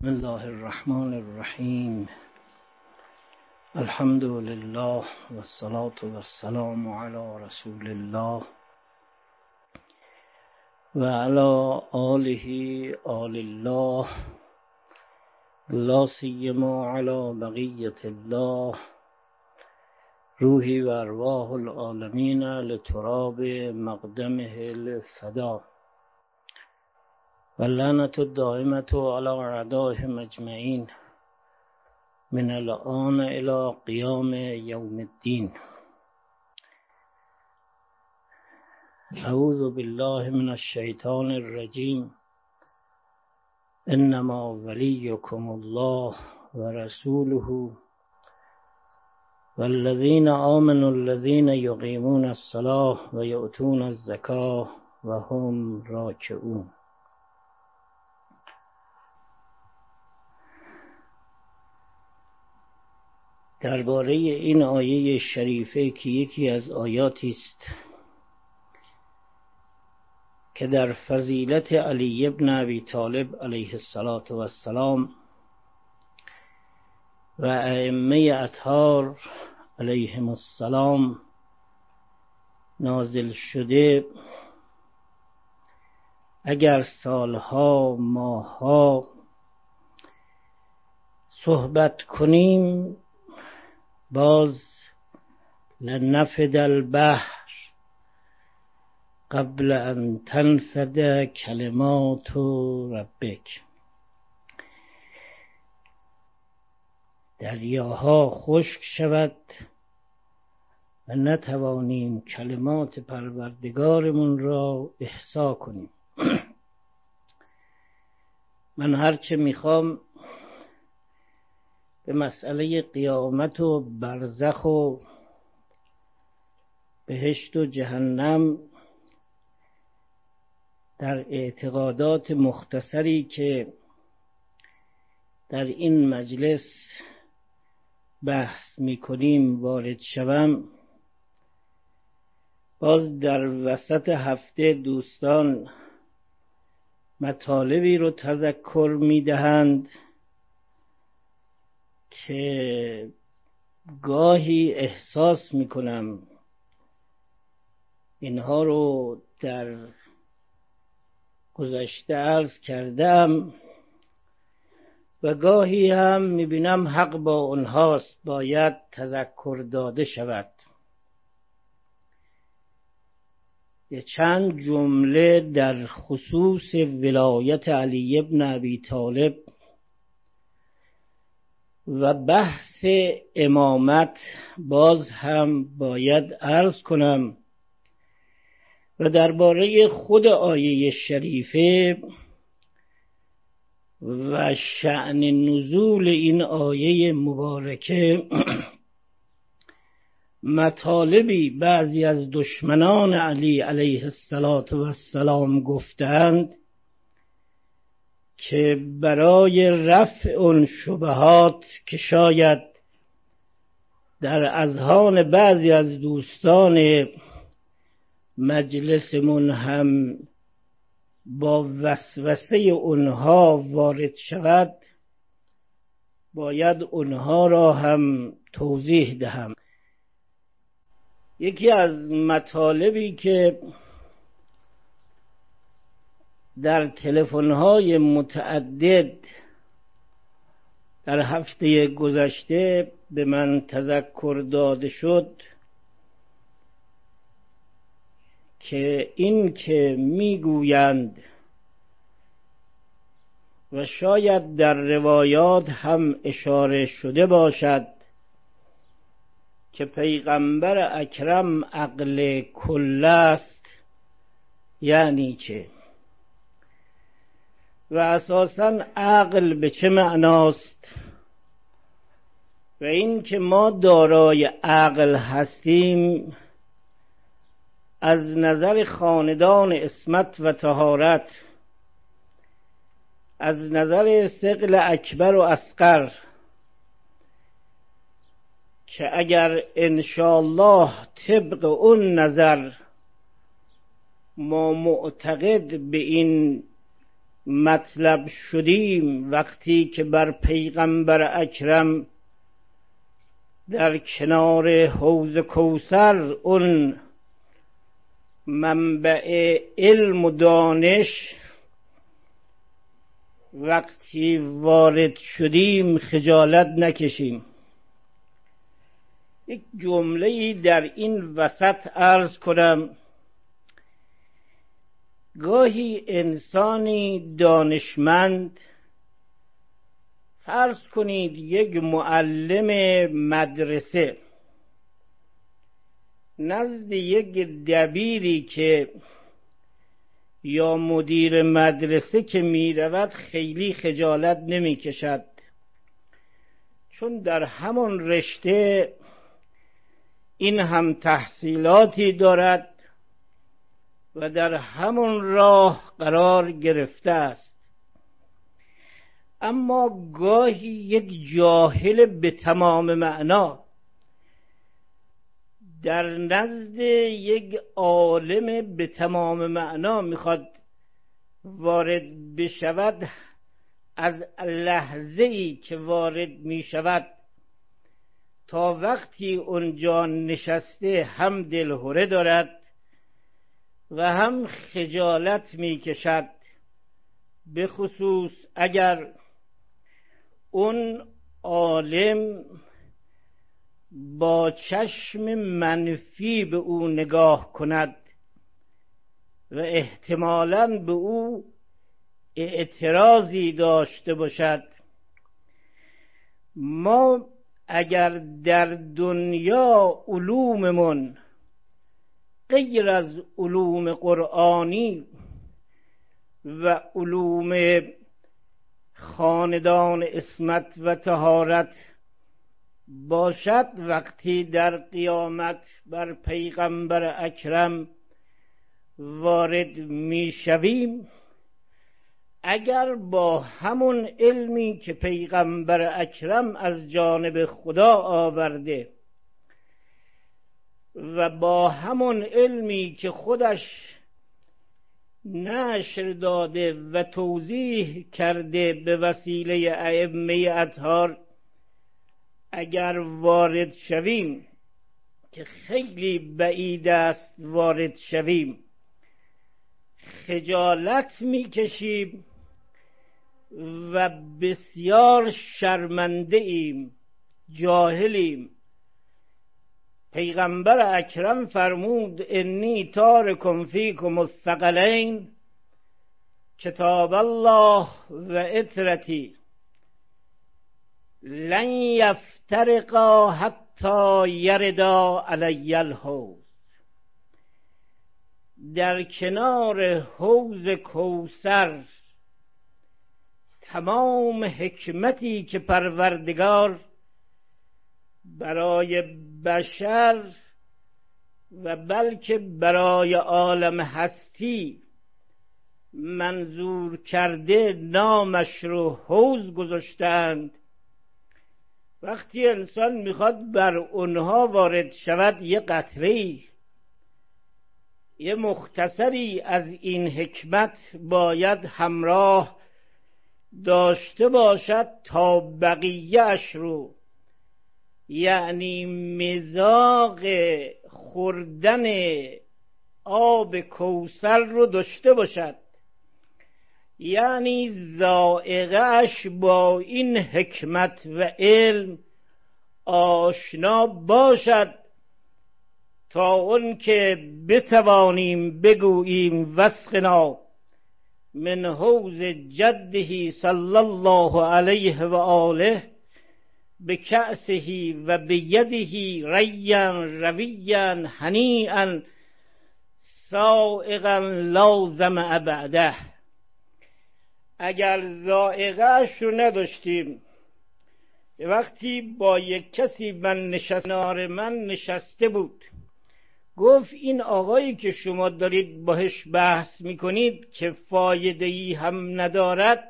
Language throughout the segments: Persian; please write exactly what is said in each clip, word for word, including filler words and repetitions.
بسم الله الرحمن الرحیم. الحمد لله والصلاة والسلام علی رسول الله و علی آله آل الله لا سیما علی بقیة الله روحی و ارواح العالمین لتراب مقدمه الفدا واللعنة الدائمة على أعدائهم أجمعين من الآن إلى قيام يوم الدين. أعوذ بالله من الشيطان الرجيم. إنما وليكم الله ورسوله والذين آمنوا الذين يقيمون الصلاة ويؤتون الزكاة وهم راكعون. درباره این آیه شریفه که یکی از آیاتی است که در فضیلت علی ابن ابی طالب علیه السلام و ائمه اطهار علیهم السلام نازل شده، اگر سالها ماهها صحبت کنیم باز لنفد البحر قبل ان تنفد کلمات ربک. دریاها خشک شود و نتوانیم کلمات پروردگارمون را احصا کنیم. من هرچه میخوام به مسئله قیامت و برزخ و بهشت و جهنم در اعتقادات مختصری که در این مجلس بحث میکنیم وارد شوم، باز در وسط هفته دوستان مطالبی رو تذکر میدهند که گاهی احساس میکنم اینها رو در گذشته عرض کردم و گاهی هم میبینم حق با اونهاست، باید تذکر داده شود. یه چند جمله در خصوص ولایت علی ابن ابی طالب و بحث امامت باز هم باید عرض کنم و درباره خود آیه شریفه و شأن نزول این آیه مبارکه مطالبی بعضی از دشمنان علی علیه السلام گفتند که برای رفع اون شبهات که شاید در اذهان بعضی از دوستان مجلسمون هم با وسوسه اونها وارد شود، باید اونها را هم توضیح دهم. یکی از مطالبی که در تلفن‌های متعدد در هفته گذشته به من تذکر داده شد که این که میگویند و شاید در روایات هم اشاره شده باشد که پیغمبر اکرم عقل کل است، یعنی چه؟ و اساساً عقل به چه معناست و این که ما دارای عقل هستیم از نظر خاندان عصمت و طهارت، از نظر ثقل اکبر و اصغر، که اگر انشاءالله طبق اون نظر ما معتقد به این مطلب شدیم وقتی که بر پیغمبر اکرم در کنار حوض کوثر، اون منبع علم و دانش، وقتی وارد شدیم خجالت نکشیم. یک جمله‌ای در این وسط عرض کنم. گاهی انسانی دانشمند، فرض کنید یک معلم مدرسه، نزد یک دبیری که یا مدیر مدرسه که می رود خیلی خجالت نمی کشد، چون در همون رشته این هم تحصیلاتی دارد و در همون راه قرار گرفته است. اما گاهی یک جاهل به تمام معنا در نزد یک عالم به تمام معنا میخواد وارد بشود، از لحظه‌ای که وارد میشود تا وقتی اونجا نشسته هم دلهره دارد و هم خجالت میکشد، به خصوص اگر اون عالم با چشم منفی به او نگاه کند و احتمالاً به او اعتراضی داشته باشد. ما اگر در دنیا علوممون غیر از علوم قرآنی و علوم خاندان عصمت و طهارت باشد، وقتی در قیامت بر پیغمبر اکرم وارد می شویم، اگر با همون علمی که پیغمبر اکرم از جانب خدا آورده و با همون علمی که خودش نشر داده و توضیح کرده به وسیله ائمه اطهار اگر وارد شویم، که خیلی بعید است وارد شویم، خجالت میکشیم و بسیار شرمنده ایم، جاهلیم. پیغمبر اکرم فرمود انی تارکم فیکم الثقلین کتاب الله و عترتی لن یفترقا حتی یردا علی الحوض. در کنار حوض کوثر تمام حکمتی که پروردگار برای بشر و بلکه برای عالم هستی منظور کرده نامش رو حوض گذاشتند. وقتی انسان میخواد بر اونها وارد شود، یه قطره‌ای، یه مختصری از این حکمت باید همراه داشته باشد تا بقیه‌اش رو، یعنی مذاق خوردن آب کوثر رو داشته باشد، یعنی ذائقه‌اش با این حکمت و علم آشنا باشد تا اون که بتوانیم بگوییم وسقنا من حوض جده صلی الله علیه و آله بکأسه و بیده ریا رویا هنیئا سائغا لا ظمأ بعده. اگر ذائقه‌اش رو نداشتیم، وقتی با یک کسی من نشست کنار من نشسته بود، گفت این آقایی که شما دارید باهاش بحث میکنید که فایده‌ای هم ندارد،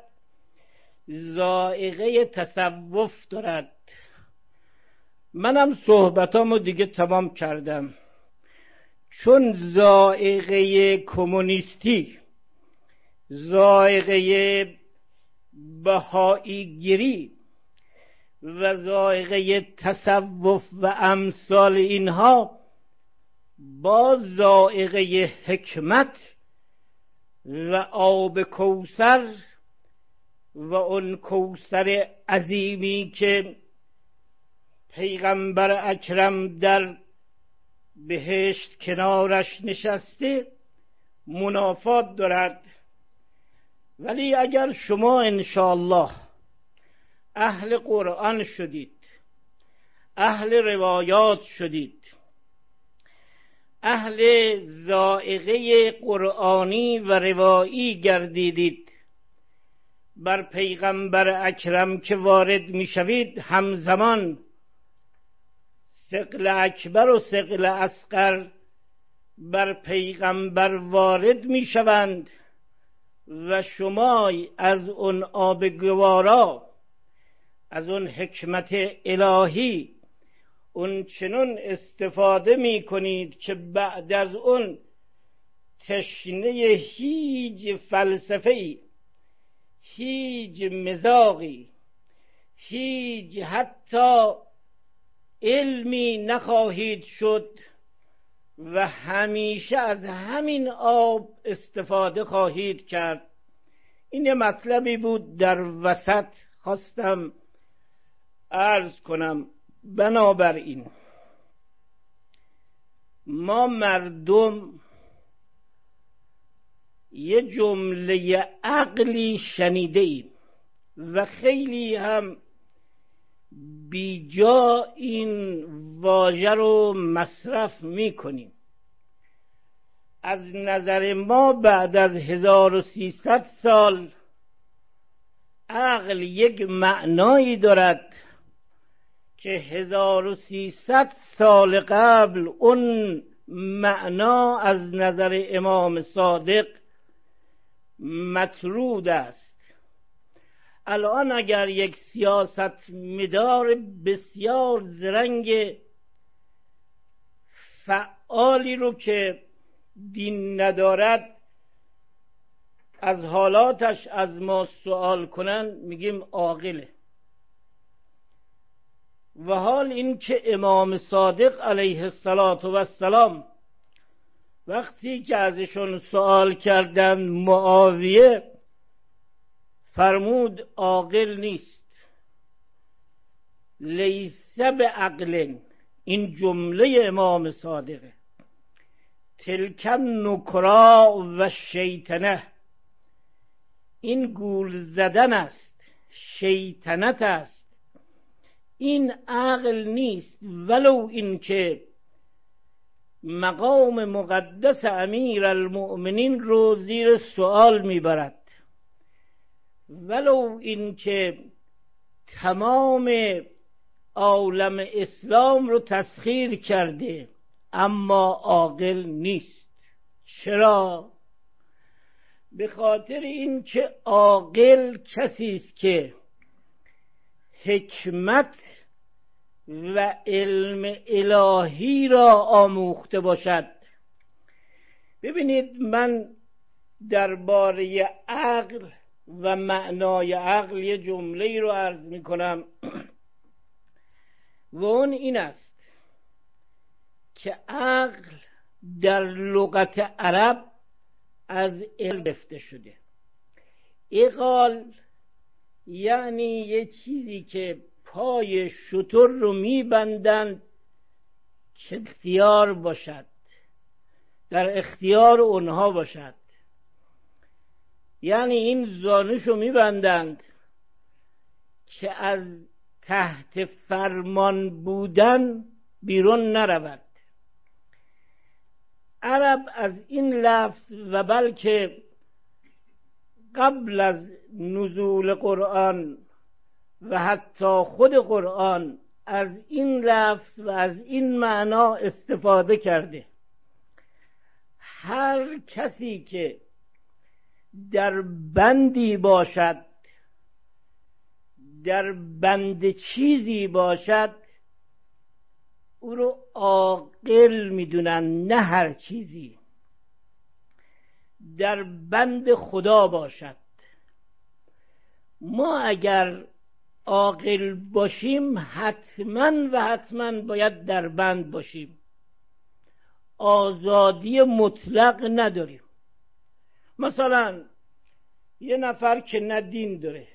ذائقه تصوف دارد. منم صحبتامو دیگه تمام کردم، چون ذائقه کمونیستی ذائقه بهایی گیری و ذائقه تصوف و امثال اینها با ذائقه حکمت و آب کوثر و اون کوثر عظیمی که پیغمبر اکرم در بهشت کنارش نشسته منافات دارد. ولی اگر شما انشاءالله اهل قرآن شدید، اهل روایات شدید، اهل ذائقه قرآنی و روایی گردیدید، بر پیغمبر اکرم که وارد می شوید همزمان ثقل اکبر و ثقل اصغر بر پیغمبر وارد می شوند و شما از اون آب گوارا، از اون حکمت الهی اون چنون استفاده می کنید که بعد از اون تشنه هیچ فلسفه‌ای، هیچ مذاقی، هیچ حتی علمی نخواهید شد و همیشه از همین آب استفاده خواهید کرد. این مطلبی بود در وسط خواستم عرض کنم. بنابراین ما مردم یه جمله عقلی شنیده ایم و خیلی هم بیجا این واژه رو مصرف می کنیم. از نظر ما بعد از هزار و سیصد سال عقل یک معنایی دارد که هزار و سیصد سال قبل اون معنا از نظر امام صادق مطرود است. الان اگر یک سیاست مدار بسیار زرنگ فعالی رو که دین ندارد از حالاتش از ما سوال کنن میگیم عاقله. و حال این که امام صادق علیه السلام وقتی که ازشون سوال کردن معاویه فرمود عاقل نیست، لیس بعقل. این جمله امام صادقه. تلک نکرا و شیطنه، این گول زدن است، شیطنت است، این عقل نیست. ولو این که مقام مقدس امیر المؤمنین رو زیر سوال میبرد، ولو این که تمام عالم اسلام رو تسخیر کرده، اما عاقل نیست. چرا؟ به خاطر این که عاقل کسی است که حکمت و علم الهی را آموخته باشد. ببینید من درباره عقل و معنای عقل یه جمله رو عرض می کنم و اون این است که عقل در لغت عرب از علم گرفته شده. عقال یعنی یه چیزی که پای شتر رو میبندند که اختیار باشد، در اختیار اونها باشد. یعنی این زانوشو میبندند که از تحت فرمان بودن بیرون نرود. عرب از این لفظ و بلکه قبل از نزول قرآن و حتی خود قرآن از این لفظ و از این معنا استفاده کرده. هر کسی که در بندی باشد، در بند چیزی باشد، او رو عاقل میدونن، نه هر چیزی. در بند خدا باشد. ما اگر عاقل باشیم حتما و حتما باید در بند باشیم. آزادی مطلق نداریم. مثلا یه نفر که نه دین داره،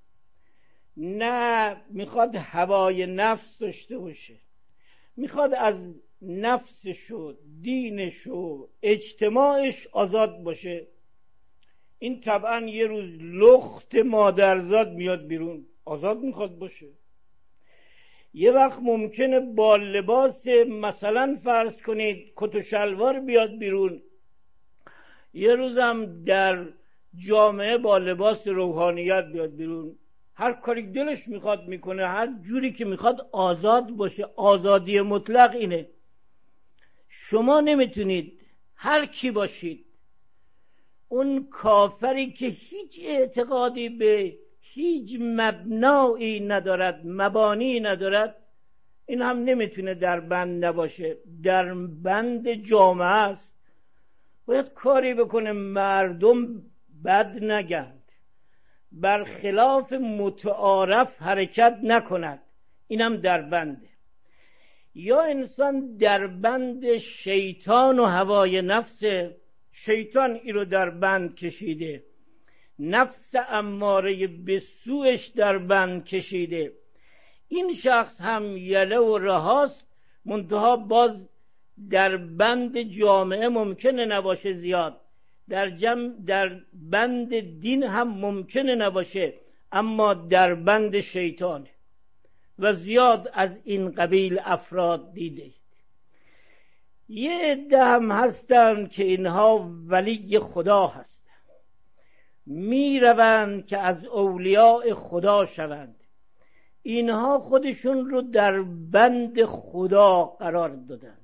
نه میخواد هوای نفس داشته باشه، میخواد از نفسش و دینش و اجتماعش آزاد باشه، این طبعا یه روز لخت مادرزاد میاد بیرون، آزاد میخواد باشه. یه وقت ممکنه با لباس مثلا فرض کنید کت و شلوار بیاد بیرون، یه روزم در جامعه با لباس روحانیت بیاد بیرون. هر کاری دلش میخواد میکنه، هر جوری که میخواد آزاد باشه. آزادی مطلق اینه. شما نمیتونید هر کی باشید، اون کافری که هیچ اعتقادی به هیچ مبنایی ندارد، مبانی ندارد، این هم نمیتونه در بند نباشه، در بند جامعه است. باید کاری بکنه مردم بد نگند، برخلاف متعارف حرکت نکند، اینم در بنده. یا انسان در بند شیطان و هوای نفس، شیطان این رو در بند کشیده، نفس اماره به سوش در بند کشیده. این شخص هم یله و رهاست، منتها باز در بند جامعه ممکنه نباشه زیاد، در جمع در بند دین هم ممکنه نباشه، اما در بند شیطانه و زیاد از این قبیل افراد دیده. یه عده هم هستن که اینها ولی خدا هستن، می روند که از اولیاء خدا شوند. اینها خودشون رو در بند خدا قرار دادند،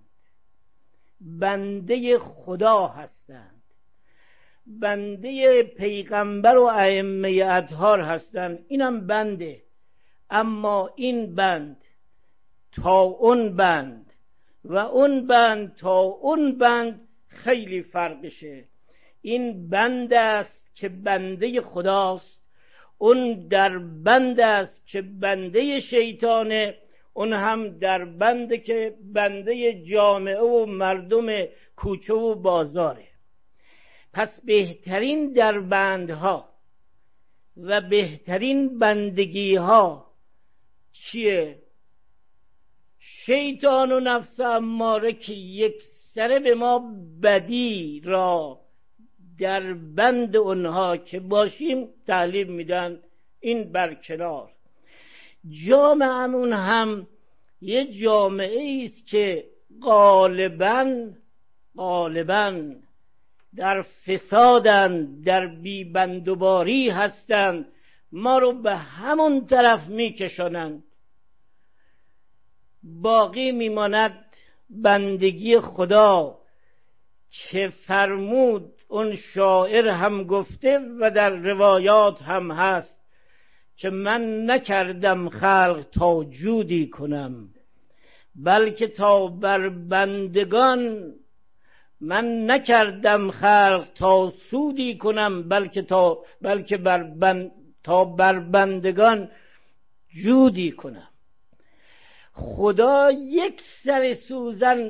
بنده خدا هستند، بنده پیغمبر و ائمه اطهار هستند. اینم بنده، اما این بند تا اون بند و اون بند تا اون بند خیلی فرقشه. این بند است که بنده خداست، اون در بند است که بنده شیطانه، اون هم در بند که بنده جامعه و مردم کوچه و بازاره. پس بهترین در بندها و بهترین بندگی ها چیه؟ شیطان و نفس اماره که یک سره به ما بدی را در بند اونها که باشیم تعلیم میدن، این برکنار. جامعه‌مون هم یه جامعه است که غالباً غالباً در فسادن، در بیبندوباری هستند، ما رو به همون طرف میکشانند. باقی میماند بندگی خدا که فرمود، اون شاعر هم گفته و در روایات هم هست که من نکردم خلق تا جودی کنم، بلکه تا بر بندگان، من نکردم خلق تا سودی کنم، بلکه تا بلکه بر بند تا بر بندگان جودی کنم. خدا یک سر سوزن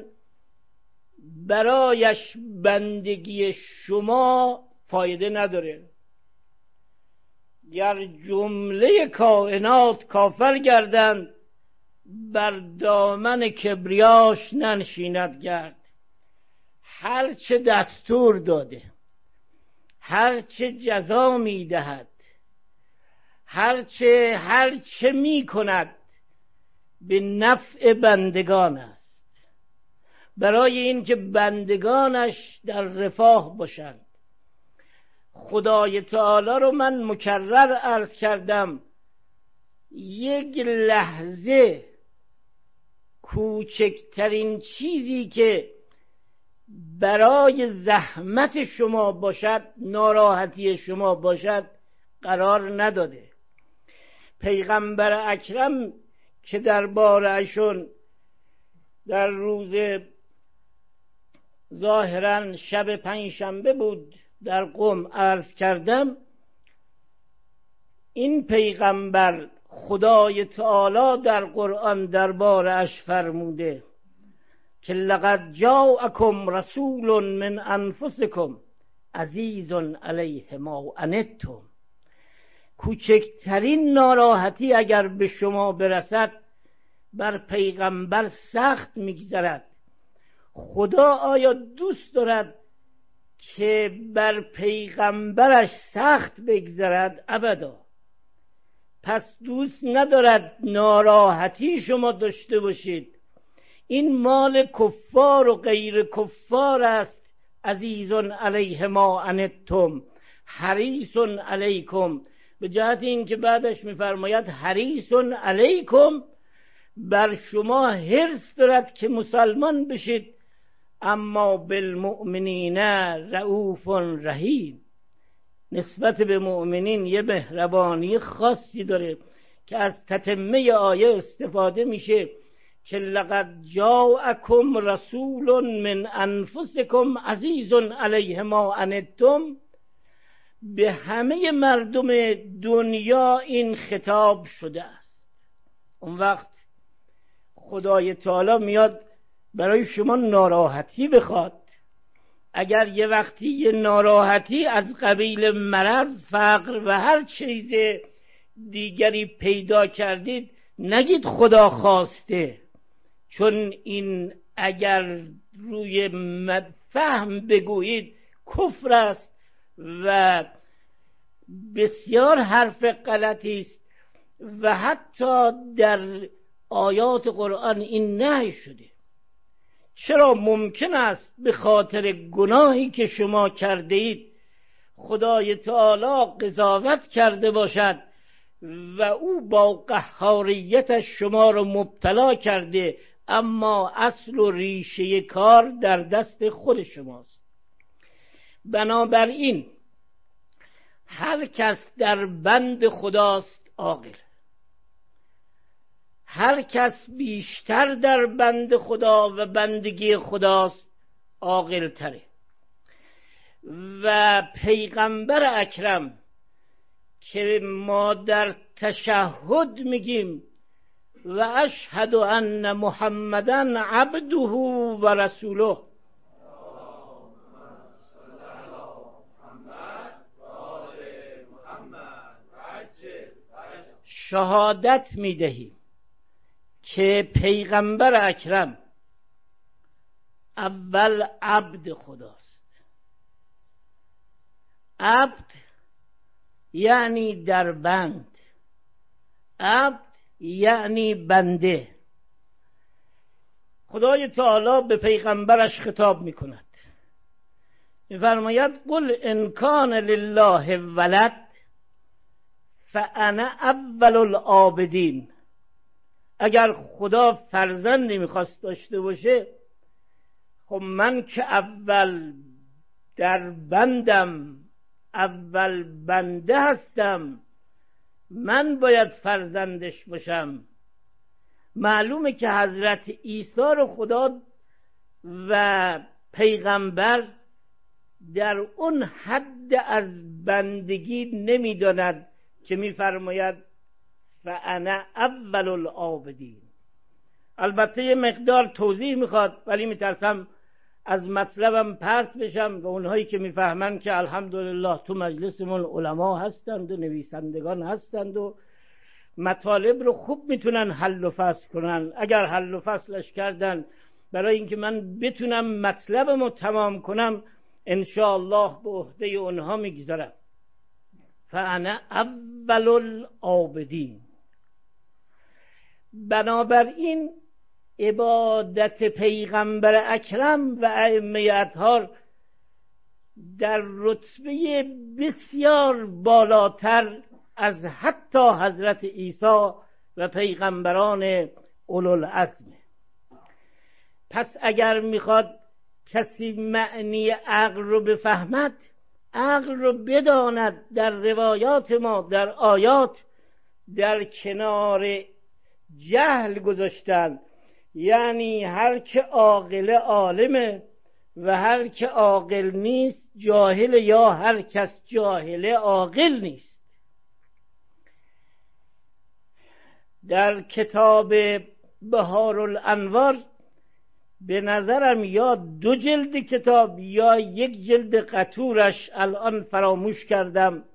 برایش بندگی شما فایده نداره. گر جمله کائنات کافر گردند، بر دامن کبریاش ننشیند گرد. هر چه دستور داده، هر چه جزا میدهد، هر چه هر چه میکند به نفع بندگان است، برای اینکه بندگانش در رفاه باشند. خدای تعالی رو من مکرر عرض کردم، یک لحظه کوچکترین چیزی که برای زحمت شما باشد، ناراحتی شما باشد، قرار نداده. پیغمبر اکرم که درباره ایشون در روز ظاهرا شب پنجشنبه بود، در قم عرض کردم، این پیغمبر خدای تعالی در قرآن دربارش فرموده که لقد جاءکم رسول من انفسکم عزیز علیه ما عنتم. کوچکترین ناراحتی اگر به شما برسد بر پیغمبر سخت میگذرد. خدا آیا دوست دارد که بر پیغمبرش سخت بگذرد؟ ابدا. پس دوست ندارد ناراحتی شما داشته باشید. این مال کفار و غیر کفار است. عزیزون علیه ما عنتم حریصون علیکم، به جهت این که بعدش میفرماید حریصون علیکم، بر شما حرص دارد که مسلمان بشید، اما بالمؤمنین رؤوف رحیم. نسبت به مؤمنین یه مهربانی خاصی داره که از تتمه آیه استفاده میشه که لقد جاءکم رسول من انفسکم عزیز علیه ما عنتم. به همه مردم دنیا این خطاب شده است. اون وقت خدای تعالی میاد برای شما ناراحتی بخواد. اگر یه وقتی یه ناراحتی از قبیل مرض، فقر و هر چیز دیگری پیدا کردید، نگید خدا خواسته، چون این اگر روی فهم بگویید کفر است و بسیار حرف غلطی است و حتی در آیات قرآن این نهی شده. چرا ممکن است به خاطر گناهی که شما کرده اید خدای تعالی قضاوت کرده باشد و او با قهاریتش شما رو مبتلا کرده، اما اصل و ریشه کار در دست خود شماست. بنابراین هر کس در بند خداست عاقل. هر کس بیشتر در بند خدا و بندگی خداست عاقل تره. و پیغمبر اکرم که ما در تشهد میگیم و اشهد ان محمدن عبده و رسوله، شهادت میدهیم که پیغمبر اکرم اول عبد خداست. عبد یعنی در بند، عبد یعنی بنده. خدای تعالی به پیغمبرش خطاب میکند، میفرماید قل ان کان لله ولد فانا اول العابدین. اگر خدا فرزندی میخواست داشته باشه، خب من که اول در بندم، اول بنده هستم، من باید فرزندش باشم. معلومه که حضرت عیسی رو خدا و پیغمبر در اون حد از بندگی نمیداند که میفرماید فانا اول العابدین. البته یه مقدار توضیح میخواد، ولی میترسم از مطلبم پرت بشم و اونهایی که میفهمن که الحمدلله تو مجلسمون علما هستند و نویسندگان هستند و مطالب رو خوب میتونن حل و فصل کنن. اگر حل و فصلش کردن برای اینکه من بتونم مطلبمو تمام کنم، انشاءالله به عهده اونها میگذارم. فانا اول العابدین. بنابراین عبادت پیغمبر اکرم و ائمه اطهار در رتبه بسیار بالاتر از حتی حضرت عیسی و پیغمبران اولوالعزم. پس اگر میخواد کسی معنی عقل رو بفهمد، عقل رو بداند در روایات ما، در آیات، در کنار جهل گذاشتن. یعنی هر که عاقل عالمه، و هر که عاقل نیست جاهل، یا هر کس جاهل عاقل نیست. در کتاب بهارالانوار به نظرم یا دو جلد کتاب یا یک جلد قطورش الان فراموش کردم،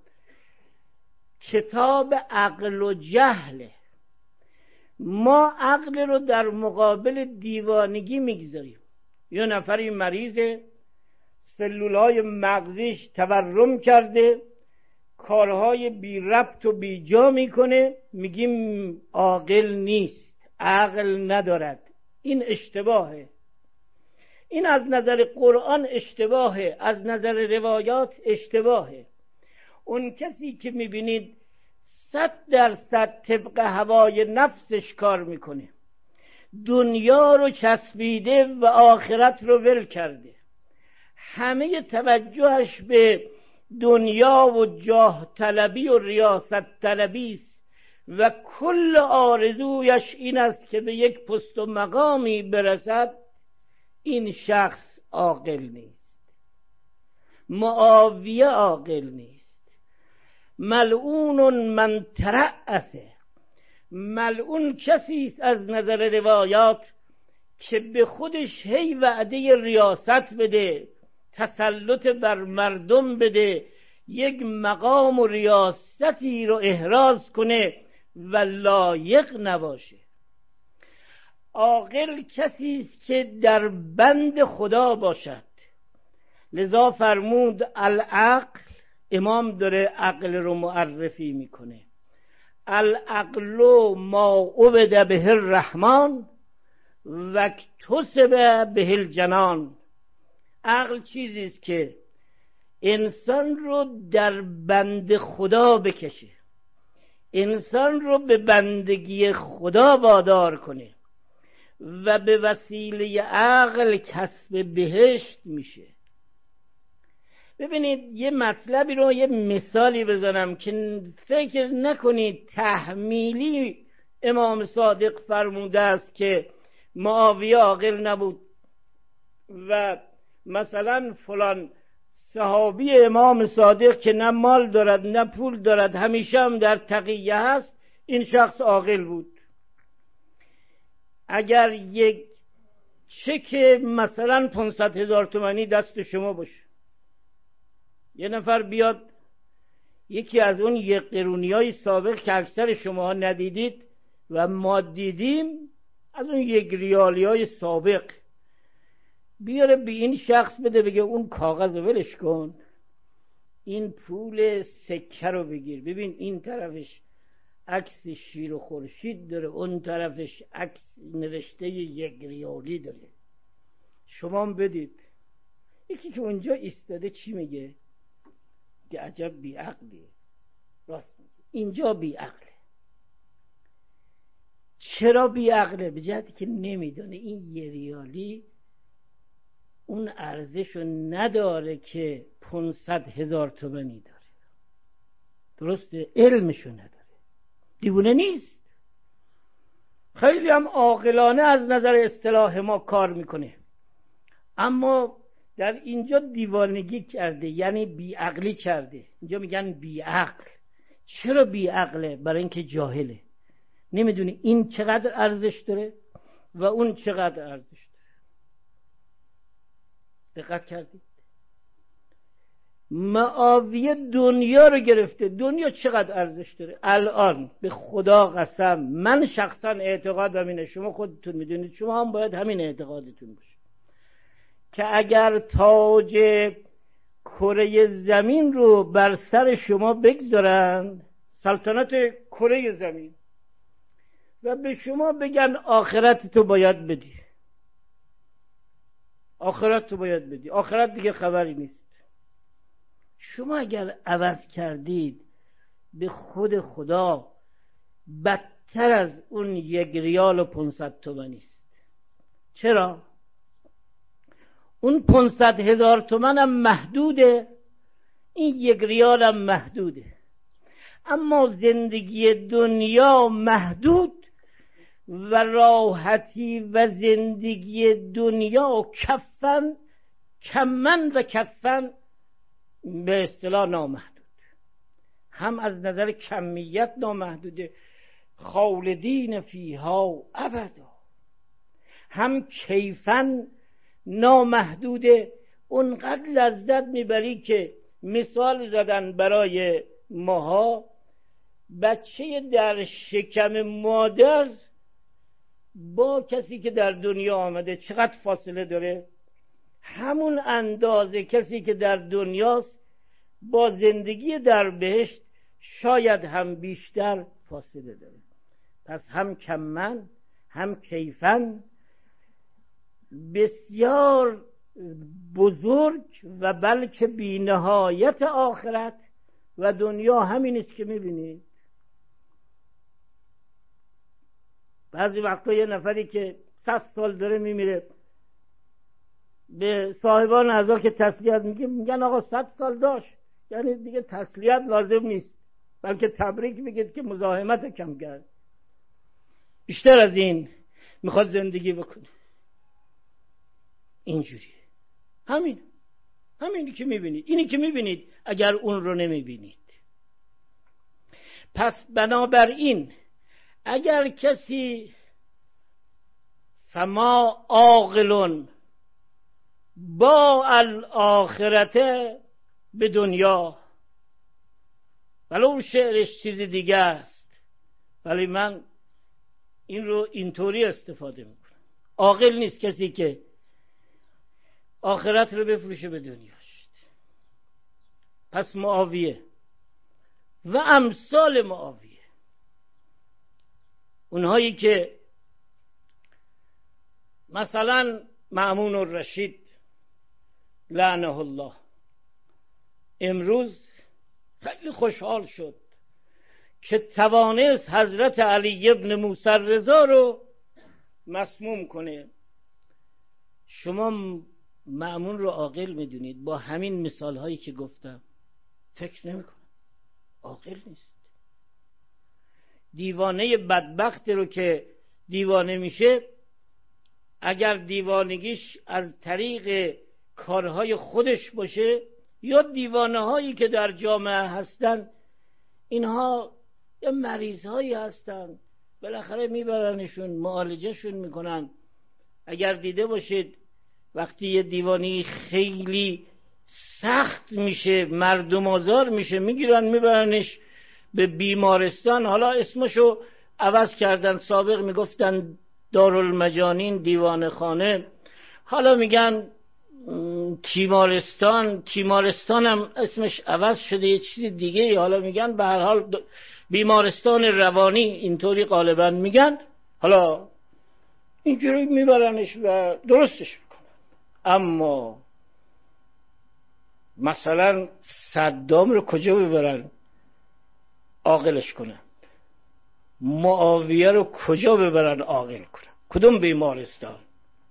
کتاب عقل و جهله. ما عقل رو در مقابل دیوانگی میگذاریم. یه نفری مریضه، سلولهای مغزیش تورم کرده، کارهای بی ربط و بی جا میکنه، میگیم عاقل نیست، عقل ندارد. این اشتباهه. این از نظر قرآن اشتباهه، از نظر روایات اشتباهه. اون کسی که میبینید صد درصد طبق هوای نفسش کار میکنه، دنیا رو چسبیده و آخرت رو ول کرده، همه توجهش به دنیا و جاه طلبی و ریاست طلبی است و کل آرزویش این است که به یک پست و مقامی برسد، این شخص عاقل نیست. معاویه عاقل نیست. ملعون من ترأسه، ملعون کسی است از نظر روایات که به خودش هی وعده ریاست بده، تسلط بر مردم بده، یک مقام و ریاستی رو احراز کنه و لایق نباشه. عاقل کسی است که در بند خدا باشد. لذا فرمود العقل، امام داره عقل رو معرفی میکنه، العقل ما عبد به الرحمن و اکتسب به الجنان. عقل چیزی است که انسان رو در بند خدا بکشه، انسان رو به بندگی خدا وادار کنه و به وسیله عقل کسب بهشت میشه. ببینید یه مطلبی رو، یه مثالی بزنم که فکر نکنید تحمیلی امام صادق فرموده است که معاویه عاقل نبود و مثلا فلان صحابی امام صادق که نه مال دارد نه پول دارد، همیشه هم در تقیه هست، این شخص عاقل بود. اگر یک چک مثلا پانصد هزار تومانی دست شما باشه، یه نفر بیاد یکی از اون یک قرونی های سابق که اکثر شما ندیدید و ما دیدیم، از اون یک ریالی های سابق بیاره به این شخص بده، بگه اون کاغذ رو ولش کن، این پول سکه رو بگیر، ببین این طرفش عکس شیر و خورشید داره، اون طرفش عکس نوشته یک ریالی داره، شما هم بدید. یکی که اونجا ایستاده چی میگه؟ که عجب بیعقلیه. راست میگه، اینجا بیعقله. چرا بیعقله؟ به جهتی که نمیدونه این یه ریالی اون ارزشو نداره که پانصد هزار تومانی داره. درسته؟ علمشو نداره. دیوونه نیست. خیلی هم عاقلانه از نظر اصطلاح ما کار میکنه، اما در اینجا دیوانگی کرده، یعنی بیعقلی کرده. اینجا میگن بیعقل. چرا بیعقله؟ برای اینکه جاهله، نمیدونه این چقدر ارزش داره و اون چقدر ارزش داره. دقت کردید؟ معاویه دنیا رو گرفته. دنیا چقدر ارزش داره؟ الان به خدا قسم من شخصا اعتقادم اینه، شما خودتون میدونید، شما هم باید همین اعتقادتون باشه، که اگر تاج کره زمین رو بر سر شما بگذارن، سلطنت کره زمین، و به شما بگن آخرت تو باید بدی، آخرت تو باید بدی، آخرت دیگه خبری نیست، شما اگر عوض کردید به خود خدا بدتر از اون یک ریال و پانصد تومانی است. چرا؟ اون پانصد هزار تومن هم محدوده، این یک ریال هم محدوده، اما زندگی دنیا محدود و راحتی و زندگی دنیا کفن کمن و کفن به اصطلاح نامحدود، هم از نظر کمیت نامحدوده، خالدین فیها ابدا، هم کیفن نامحدوده، اونقدر لذت میبری که مثال زدن برای ماها، بچه در شکم مادر با کسی که در دنیا آمده چقدر فاصله داره؟ همون اندازه کسی که در دنیاست با زندگی در بهشت شاید هم بیشتر فاصله داره. پس هم کمن هم کیفن بسیار بزرگ و بلکه بی نهایت آخرت و دنیا همین است که میبینید. بعضی وقتا یه نفری که صد سال داره میمیره به صاحبان اعضا که تسلیت میگه میگن آقا صد سال داشت، یعنی دیگه تسلیت لازم نیست، بلکه تبریک میگید که مزاحمت کم کرد. بیشتر از این میخواد زندگی بکنه. اینجوریه. همین همینی که میبینید، اینی که میبینید اگر اون رو نمیبینید. پس بنابراین اگر کسی فما عاقلون با الاخرته به دنیا، ولو شعرش چیزی دیگه است ولی من این رو اینطوری استفاده میکنم، عاقل نیست کسی که آخرت رو بفروشه به دنیاش. پس معاویه و امثال معاویه، اونهایی که مثلا مأمون الرشید لعنه الله امروز خیلی خوشحال شد که توانست حضرت علی ابن موسی رضا رو مسموم کنه. شما مأمون رو عاقل میدونید؟ با همین مثال هایی که گفتم فکر نمیکنم، عاقل نیست. دیوانه بدبخت رو که دیوانه میشه، اگر دیوانگیش از طریق کارهای خودش باشه یا دیوانه هایی که در جامعه هستن، اینها یه مریض هایی هستن، بالاخره میبرنشون معالجهشون میکنن. اگر دیده باشید وقتی یه دیوانی خیلی سخت میشه، مردم آزار میشه، میگیرن میبرنش به بیمارستان. حالا اسمشو عوض کردن، سابق میگفتن دارالمجانین، دیوانه خانه، حالا میگن تیمارستان. تیمارستان هم اسمش عوض شده یه چیز دیگه، حالا میگن به هر حال بیمارستان روانی، اینطوری غالبا میگن. حالا اینجوری میبرنش و درستش میکنن. اما مثلا صدام رو کجا ببرن عاقلش کنن؟ معاویه رو کجا ببرن عاقل کنن؟ کدوم بیمارستان؟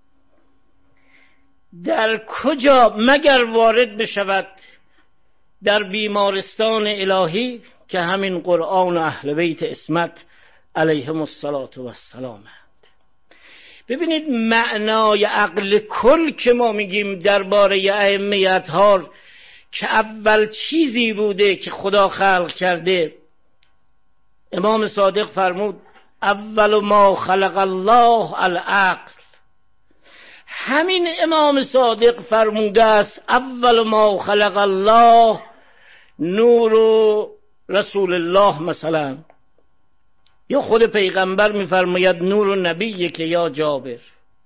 در کجا مگر وارد بشود؟ در بیمارستان الهی که همین قرآن و اهل بیت عصمت علیهم الصلاة و السلام. ببینید معنای عقل کل که ما میگیم درباره ائمه اطهار که اول چیزی بوده که خدا خلق کرده. امام صادق فرمود اول ما خلق الله العقل. همین امام صادق فرموده است اول ما خلق الله نور و رسول الله. مثلا یا خود پیغمبر میفرماید نور و نبی که یا جابر.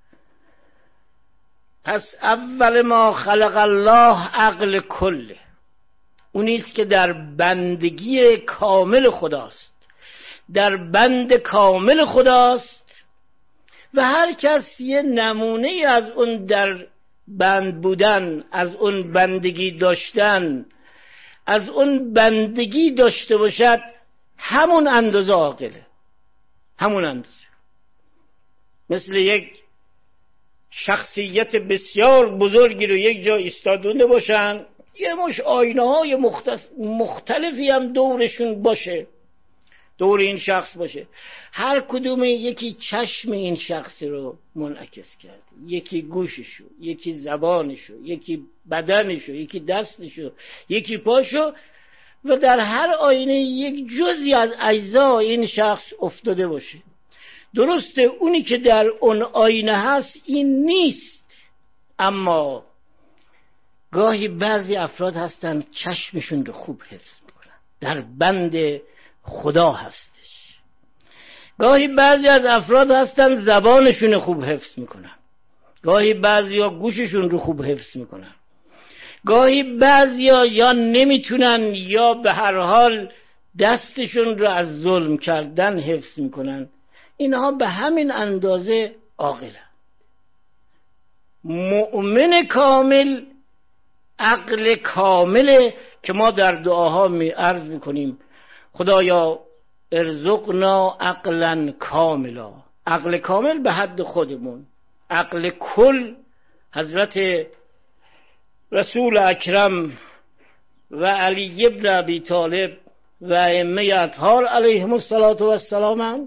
پس اول ما خلق الله عقل کله، اونیست که در بندگی کامل خداست، در بند کامل خداست و هر کس یه نمونه از اون در بند بودن، از اون بندگی داشتن، از اون بندگی داشته باشد، همون اندازه عاقله، همون اندازه. مثل یک شخصیت بسیار بزرگی رو یک جا ایستادونده باشن، یه مش آینه های مختلفی هم دورشون باشه، دور این شخص باشه. هر کدوم یکی چشم این شخص رو منعکس کرده، یکی گوششو، یکی زبانشو، یکی بدنشو، یکی دستشو، یکی پاشو، و در هر آینه یک جزئی از اجزا این شخص افتاده باشه. درسته اونی که در اون آینه هست این نیست، اما گاهی بعضی افراد هستن چشمشون رو خوب حفظ میکنن، در بند خدا هستش. گاهی بعضی از افراد هستن زبانشون خوب حفظ میکنن، گاهی بعضی ها گوششون رو خوب حفظ میکنن، گاهی بعضی ها یا نمیتونن یا به هر حال دستشون رو از ظلم کردن حفظ میکنن. اینها به همین اندازه عاقلن. مؤمن کامل عقل کامله که ما در دعاها می عرض میکنیم خدایا ارزقنا عقلا کاملا. عقل کامل به حد خودمون، عقل کل حضرت رسول اکرم و علی ابن ابی طالب و ائمه اطهار علیهم السلام اند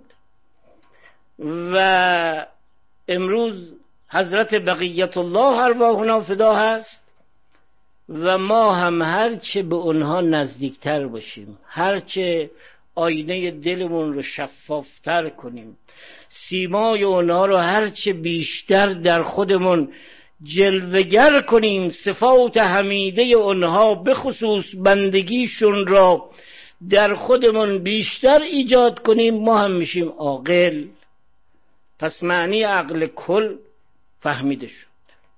و امروز حضرت بقیت الله ارواحنا فدا هست و ما هم هرچه به اونها نزدیکتر باشیم، هرچه آینه دلمون رو شفافتر کنیم، سیمای اونها رو هرچه بیشتر در خودمون جلوگر کنیم، صفات حمیده اونها به خصوص بندگیشون را در خودمون بیشتر ایجاد کنیم، ما هم میشیم عاقل. پس معنی عقل کل فهمیده شد.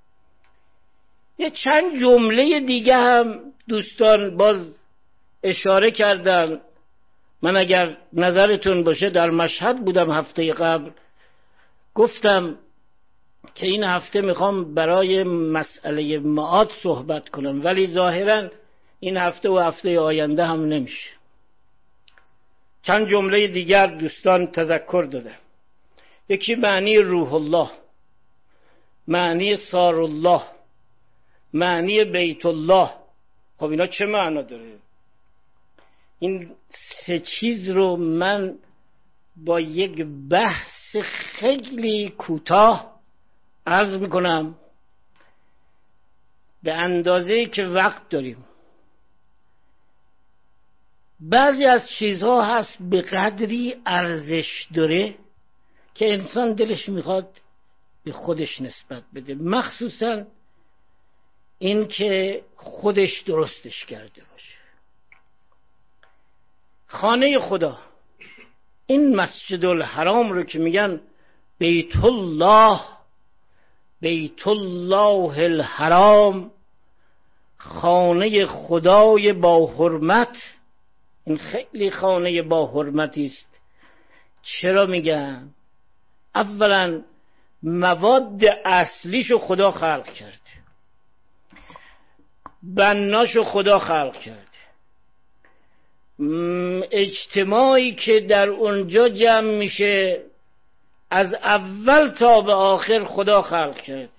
یه چند جمله دیگه هم دوستان باز اشاره کردن. من اگر نظرتون باشه در مشهد بودم هفته قبل، گفتم که این هفته میخوام برای مسئله معاد صحبت کنم، ولی ظاهرا این هفته و هفته آینده هم نمیشه. چند جمله دیگر دوستان تذکر داده. یکی معنی روح الله، معنی سار الله، معنی بیت الله. خب اینا چه معنا داره؟ این سه چیز رو من با یک بحث خیلی کوتاه عرض میکنم به اندازه‌ای که وقت داریم. بعضی از چیزها هست به قدری ارزش داره که انسان دلش میخواد به خودش نسبت بده، مخصوصا این که خودش درستش کرده باشه. خانه خدا، این مسجد الحرام رو که میگن بیت الله، بیت الله الحرام، خانه خدای با حرمت، این خیلی خانه با حرمتی است. چرا میگن؟ اولا مواد اصلیشو خدا خلق کرده، بناشو خدا خلق کرده، اجتماعی که در اونجا جمع میشه از اول تا به آخر خدا خلق کرده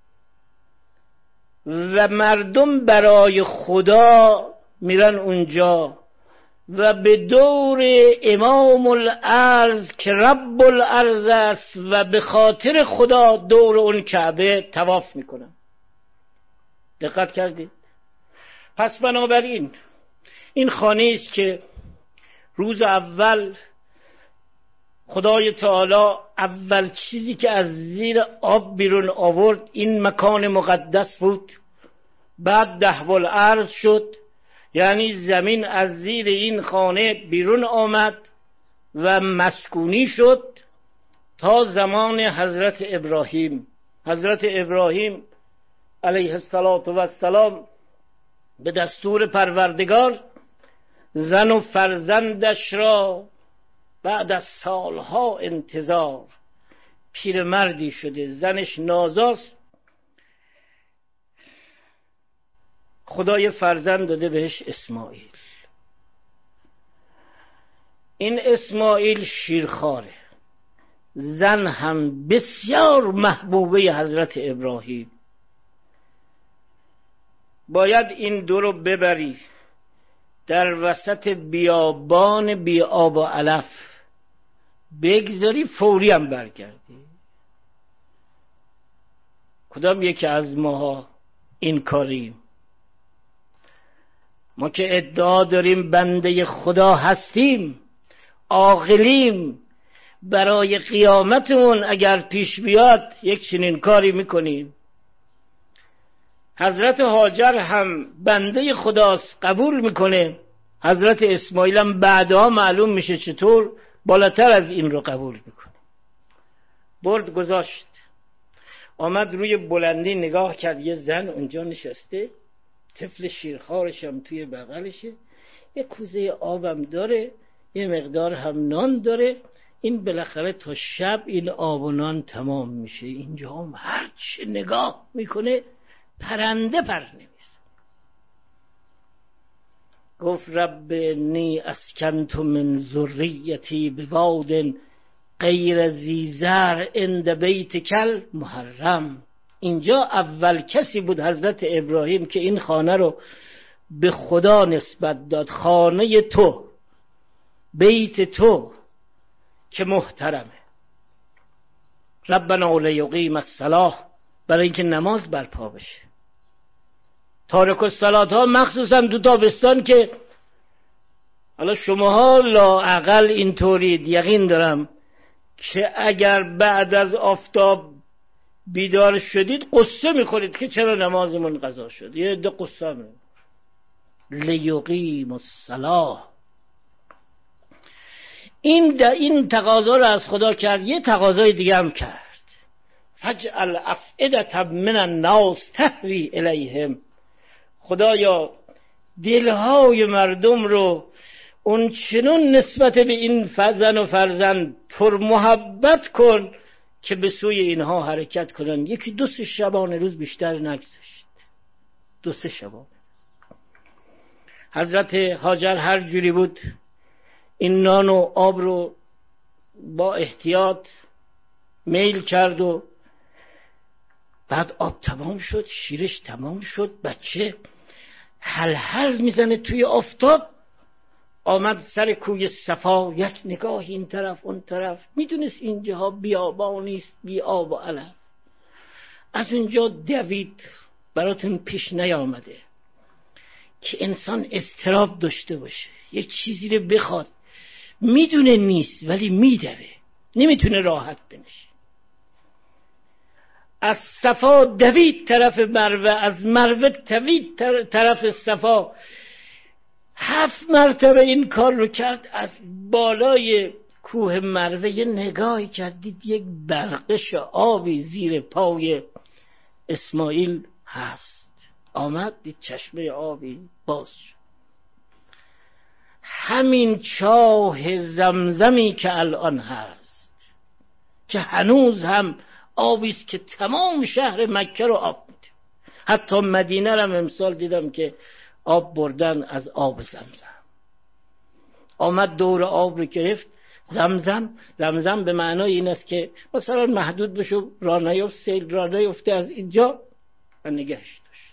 و مردم برای خدا میرن اونجا و به دور امام الارض که رب الارض است و به خاطر خدا دور اون کعبه طواف میکنن. دقت کردید؟ پس بنابراین این خانه است که روز اول خدای تعالی اول چیزی که از زیر آب بیرون آورد این مکان مقدس بود. بعد دهو الارض شد، یعنی زمین از زیر این خانه بیرون آمد و مسکونی شد تا زمان حضرت ابراهیم. حضرت ابراهیم علیه السلام به دستور پروردگار زن و فرزندش را بعد از سالها انتظار، پیرمردی شده، زنش نازاست، خدای فرزند داده بهش اسماعیل. این اسماعیل شیرخواره، زن هم بسیار محبوبه حضرت ابراهیم. باید این دو رو ببری در وسط بیابان بی آب و علف بگذاری فوری هم برگردی. کدام یکی از ماها این کاریم؟ ما که ادعا داریم بنده خدا هستیم، عاقلیم، برای قیامتمون اگر پیش بیاد یک چنین کاری میکنیم. حضرت هاجر هم بنده خداست، قبول میکنه. حضرت اسماعیل هم بعدها معلوم میشه چطور بالاتر از این رو قبول میکنه. برد گذاشت، آمد روی بلندی نگاه کرد، یه زن اونجا نشسته، طفل شیرخوارش هم توی بغلشه، یه کوزه آبم داره، یه مقدار هم نان داره. این بالاخره تا شب این آب و نان تمام میشه. اینجا هم هرچه نگاه میکنه پرنده پر نمیزه. گفت رب انی اسکنت من ذریتی بواد غیر ذی زرع عند بیتک المحرم. اینجا اول کسی بود حضرت ابراهیم که این خانه رو به خدا نسبت داد. خانه تو، بیت تو که محترمه. ربنا لیقیم الصلاة، برای اینکه نماز برپا بشه. تارک الصلاة ها مخصوصا تو تابستان که حالا شماها لااقل اینطورید، یقین دارم که اگر بعد از آفتاب بیدار شدید قصه میخورید که چرا نمازمون قضا شد. یه عده قصه می لیقیم الصلاة. این این تقاضا رو از خدا کرد. یه تقاضای دیگه هم کرد، فجعل افئدة من الناس تهوی الیهم. خدایا دلهای مردم رو اون چنون نسبت به این زن و فرزند پر محبت کن که به سوی اینها حرکت کنن. یکی دو سه شبانه روز بیشتر نگذشت، دو سه شبانه. حضرت هاجر هر جوری بود این نان و آب رو با احتیاط میل کرد و بعد آب تمام شد، شیرش تمام شد، بچه هل هل میزنه توی آفتاب. آمد سر کوی صفا، یک نگاه این طرف اون طرف، میدونست اینجاها بیابانیست، بی آب و علف. از اونجا دوید. براتون پیش نیامده که انسان اضطراب داشته باشه، یک چیزی رو بخواد، میدونه نیست ولی میدوه، نمیتونه راحت بنشه. از صفا دوید طرف مروه، از مروه دوید طرف صفا. هفت مرتبه این کار رو کرد. از بالای کوه مروه یه نگاهی کرد، دید یک برقش آبی زیر پای اسماعیل هست. آمد دید چشمه آبی باز شد. همین چاه زمزمی که الان هست، که هنوز هم آبی است که تمام شهر مکه رو آب میده. حتی مدینه رو امسال دیدم که آب بردن از آب زمزم. آمد دور آب رو گرفت. زمزم زمزم به معنای این است که مثلا محدود بشه، راه نیفت، سیل راه نیفته از اینجا، و نگهش داشت.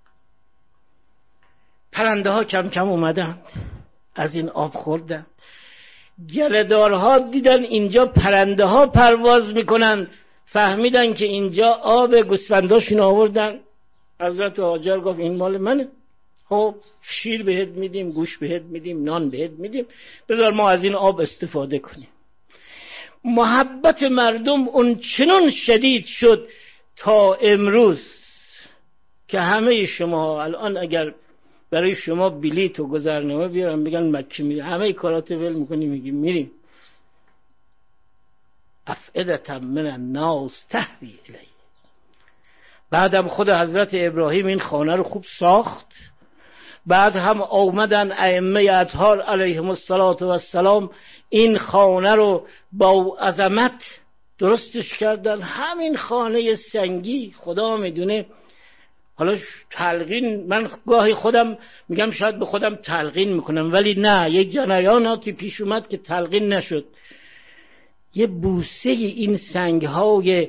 پرنده ها کم کم اومدند، از این آب خوردن. گله‌دارها دیدن اینجا پرنده ها پرواز میکنن، فهمیدن که اینجا آب گوسفنداشون آوردن. حضرت هاجر گفت این مال منه، خب شیر بهت میدیم، گوش بهت میدیم، نان بهت میدیم، بذار ما از این آب استفاده کنیم. محبت مردم اون چنون شدید شد تا امروز که همه شما الان اگر برای شما بلیط و گذرنامه بیارن بگن مکه میریم، همه کاراتو ول میکنیم میگیم میریم. افئدة من الناس تهوی الیه. بعدم خود حضرت ابراهیم این خانه رو خوب ساخت. بعد هم آمدن ائمه اطهار علیهم السلام این خانه رو با عظمت درستش کردن. همین خانه سنگی خدا میدونه. حالا تلقین، من گاهی خودم میگم شاید به خودم تلقین میکنم، ولی نه، یک جریاناتی پیش اومد که تلقین نشد. یه بوسه این سنگهای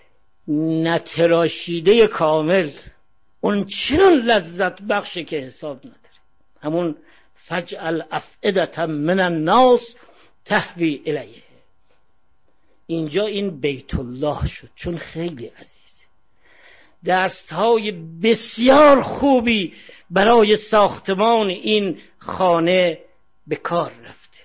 نتراشیده کامل اون چنون لذت بخشه که حساب نداره. همون فجعل افئدة من الناس تهوی الیه. اینجا این بیت الله شد، چون خیلی عزیزه. دستهای بسیار خوبی برای ساختمان این خانه به کار رفته.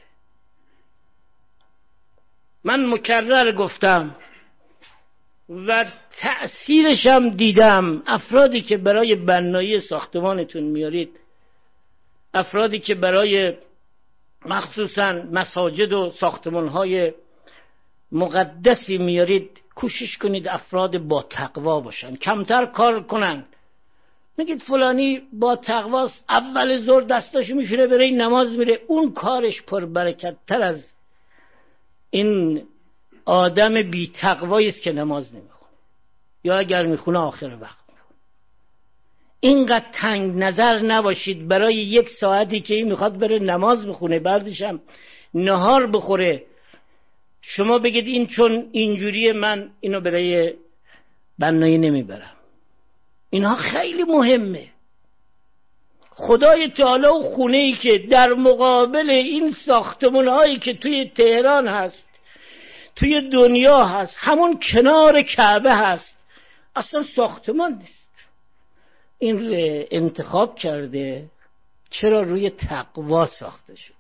من مکرر گفتم و تأثیرش هم دیدم. افرادی که برای بنایی ساختمانتون میارید، افرادی که برای مخصوصا مساجد و ساختمانهای مقدسی میارید، کوشش کنید افراد با تقوا باشن، کمتر کار کنن. میگید فلانی با تقواست، اول ظهر دستاشو میشونه بره نماز میره، اون کارش پربرکت تر از این آدم بی تقوایی است که نماز نمیخونه، یا اگر میخونه آخر وقت میخونه. اینقدر تنگ نظر نباشید برای یک ساعتی که این میخواد بره نماز بخونه، بعدش هم نهار بخوره، شما بگید این چون اینجوریه من اینو برای بنایی نمیبرم. اینها خیلی مهمه. خدای تعالی و خونه ای که در مقابل این ساختمان هایی که توی تهران هست، توی دنیا هست، همون کنار کعبه هست، اصلا ساختمان نیست. این رو انتخاب کرده. چرا؟ روی تقوا ساخته شده.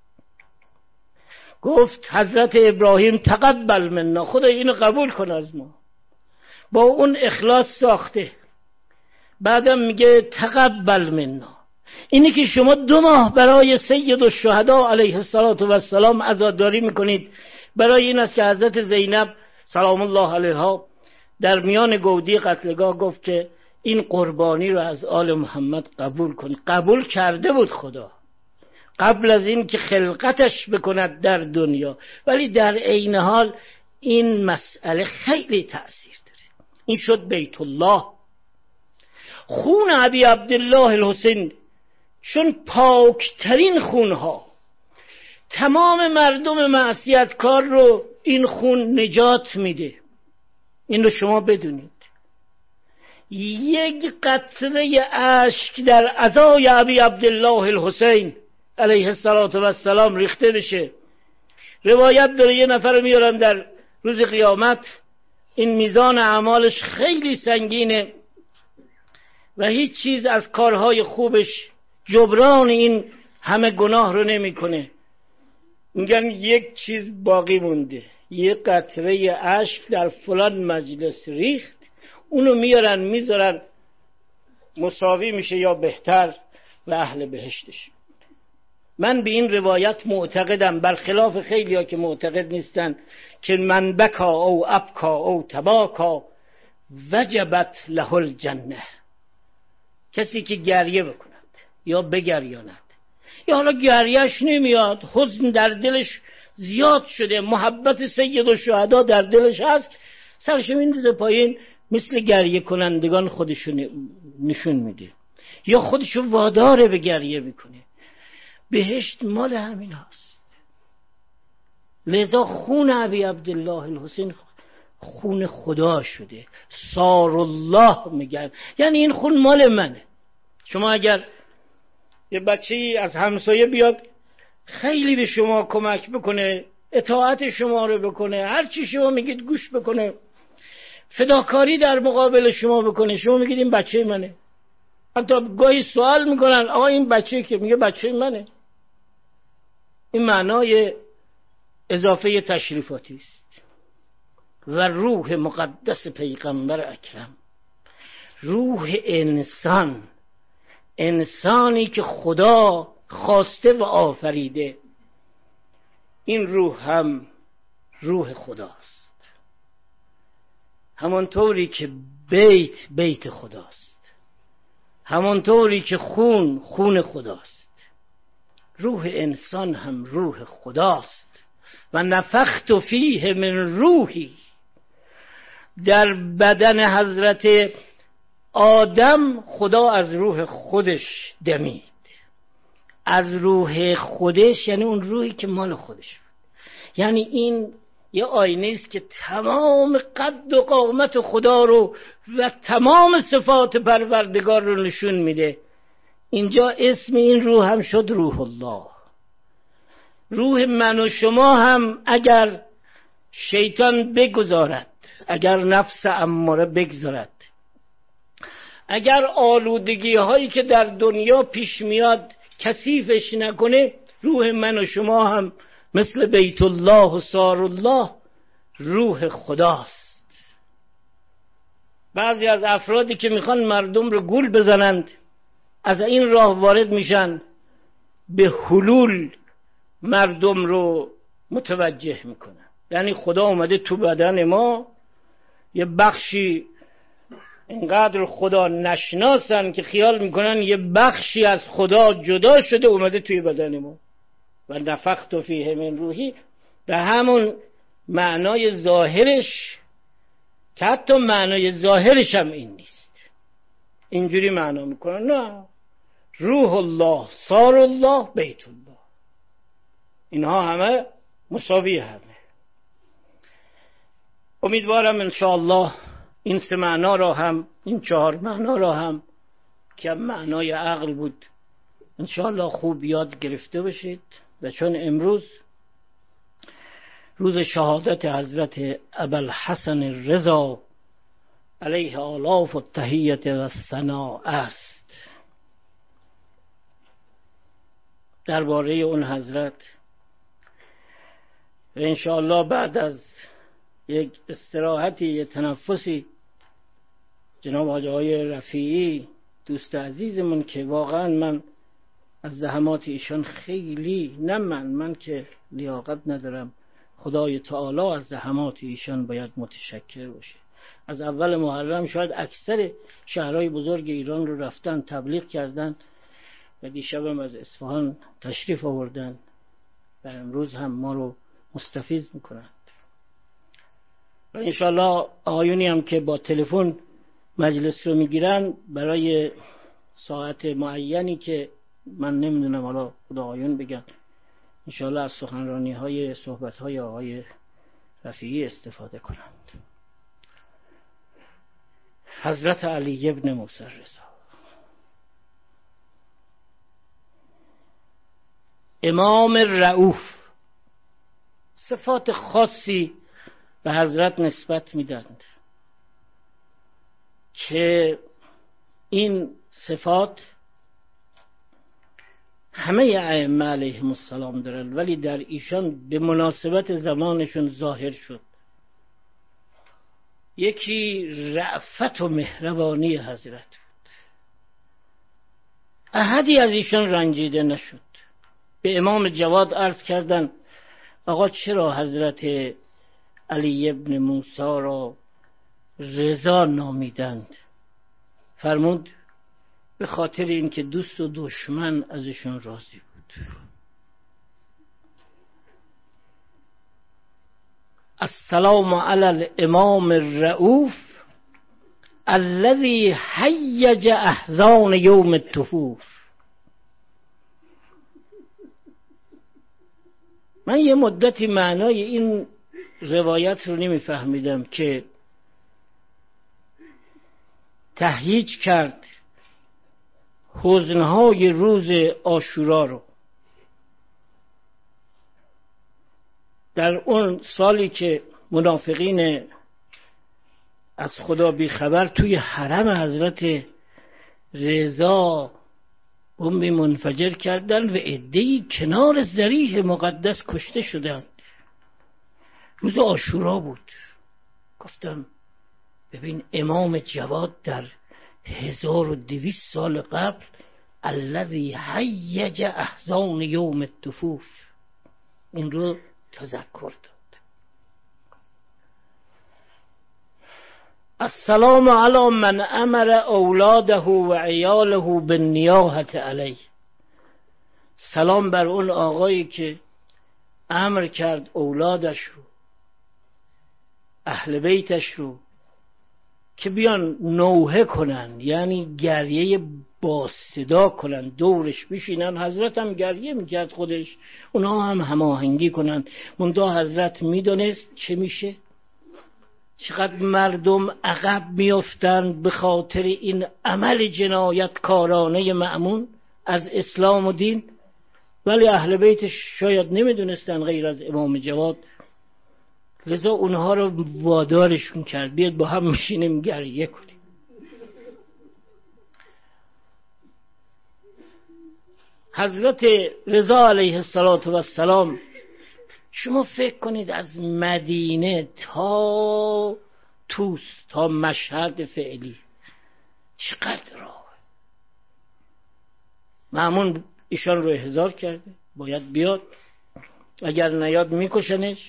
گفت حضرت ابراهیم تقبل منا، خدا اینو قبول کن از ما. با اون اخلاص ساخته. بعدم میگه تقبل منا، اینی که شما دو ماه برای سید الشهدا علیه السلام عزاداری میکنید، برای این است که حضرت زینب سلام الله علیها در میان گودی قتلگاه گفت که این قربانی رو از آل محمد قبول کن. قبول کرده بود خدا قبل از این که خلقتش بکند در دنیا، ولی در عین حال این مسئله خیلی تأثیر داره. این شد بیت الله. خون ابی عبدالله الحسین چون پاکترین خونها، تمام مردم معصیتکار رو این خون نجات میده. این رو شما بدونید. یک قطره اشک در عزای ابی عبدالله الحسین علیه السلام ریخته بشه، روایت داره یه نفر میارن در روز قیامت، این میزان اعمالش خیلی سنگینه و هیچ چیز از کارهای خوبش جبران این همه گناه رو نمیکنه. میگن یک چیز باقی مونده، یه قطره اشک در فلان مجلس ریخت، اونو میارن میذارن مساوی میشه یا بهتر و اهل بهشتش. من به این روایت معتقدم، برخلاف خیلی ها که معتقد نیستن، که من بکا او ابکا او تباکا وجبت له الجنه. کسی که گریه بکند یا بگریاند، یا حالا گریهش نمیاد، حزن در دلش زیاد شده، محبت سید الشهدا در دلش هست، سرش میندازه پایین، مثل گریه کنندگان خودشو نشون میده یا خودشو واداره به گریه میکنه. بهشت مال همین هست. لذا خون ابی عبدالله الحسین خون خدا شده. سار الله میگن، یعنی این خون مال منه. شما اگر یه بچه‌ای از همسایه بیاد خیلی به شما کمک بکنه، اطاعت شما رو بکنه، هر چی شما میگید گوش بکنه، فداکاری در مقابل شما بکنه، شما میگید این بچه منه. حتی گاهی سوال میکنن آقا این بچه که میگه بچه منه. این معنای اضافه تشریفاتی است. و روح مقدس پیغمبر اکرم، روح انسان، انسانی که خدا خواسته و آفریده، این روح هم روح خداست. همانطوری که بیت بیت خداست، همانطوری که خون خون خداست، روح انسان هم روح خداست. و نفخت فیه من روحی، در بدن حضرت آدم خدا از روح خودش دمید. از روح خودش یعنی اون روحی که مال خودش بود. یعنی این یه آینه است که تمام قد و قامت خدا رو و تمام صفات پروردگار رو نشون میده. اینجا اسم این روح هم شد روح الله. روح من و شما هم اگر شیطان بگذارد، اگر نفس اماره بگذارد، اگر آلودگی هایی که در دنیا پیش میاد کثیفش نکنه، روح من و شما هم مثل بیت الله و سار الله روح خداست. بعضی از افرادی که میخوان مردم رو گول بزنند از این راه وارد میشن، به حلول مردم رو متوجه میکنن. یعنی خدا اومده تو بدن ما، یه بخشی اینقدر خدا نشناسن که خیال میکنن یه بخشی از خدا جدا شده اومده توی بدن ما. و نفخت فیه من روحی به همون معنای ظاهرش، که حتی معنای ظاهرش هم این نیست، اینجوری معنا میکنن. نه، روح الله، سار الله، بیت الله، اینها همه مساوی همه. امیدوارم انشاءالله این سه معنا را هم، این چهار معنا را هم که معنای عقل بود، انشاءالله خوب یاد گرفته باشید. و چون امروز روز شهادت حضرت ابوالحسن الرضا علیه آلاف التحیت و الثنا است، درباره اون حضرت و انشاءالله بعد از یک استراحتی، یک تنفسی، جناب حاجی آقای رفیعی دوست عزیزمون که واقعا من از زحمات ایشان خیلی، نه من من که لیاقت ندارم، خدای تعالی از زحمات ایشان باید متشکر باشه. از اول محرم شاید اکثر شهرهای بزرگ ایران رو رفتن تبلیغ کردن و دیشبم از اصفهان تشریف آوردن و امروز هم ما رو مستفیض میکنن. و انشالله آقایونی هم که با تلفن مجلس رو میگیرن برای ساعت معینی که من نمیدونم، حالا خدا آقایون بگن، انشالله از سخنرانی های صحبت های آقای رفیعی استفاده کنند. حضرت علی ابن موسی رضا، امام رؤوف، صفات خاصی به حضرت نسبت میدند که این صفات همه ائمه علیهم السلام دارن، ولی در ایشان به مناسبت زمانشون ظاهر شد. یکی رأفت و مهربانی حضرت بود، احدی از ایشان رنجیده نشد. به امام جواد عرض کردن آقا چرا حضرت علی ابن موسی را رضا نامیدند؟ فرمود به خاطر این که دوست و دشمن ازشون راضی بود. السلام علی الامام الرؤوف الذي هیج احزان یوم التفوف. من یه مدتی معنای این روایت رو نمیفهمیدم که تهییج کرد حزنهای روز عاشورا رو. در اون سالی که منافقین از خدا بیخبر توی حرم حضرت رضا بمب منفجر کردن و عده‌ای کنار ضریح مقدس کشته شدند. روز عاشورا بود. گفتم ببین امام جواد در هزار و دویست سال قبل الذی هیج احزان یوم التفوف این رو تذکر داد. السلام علی من امر اولاده و عیاله بالنیاحة علیه. سلام بر اون آقایی که امر کرد اولادش رو، اهل بیتش رو که بیان نوحه کنن، یعنی گریه با صدا کنن، دورش بشینن. حضرت هم گریه میکرد خودش، اونا هم هماهنگی کنن. منتها حضرت میدونست چه میشه، چقدر مردم عقب میافتند به خاطر این عمل جنایتکارانه مأمون از اسلام و دین. ولی اهل بیتش شاید نمیدونستن غیر از امام جواد لذا اونها رو وادارشون کرد بیاد با هم میشینیم گریه کنیم. حضرت رضا علیه السلام، شما فکر کنید از مدینه تا توس تا مشهد فعلی چقدر راه. مأمون ایشان رو احضار کرده باید بیاد، اگر نیاد میکشنش.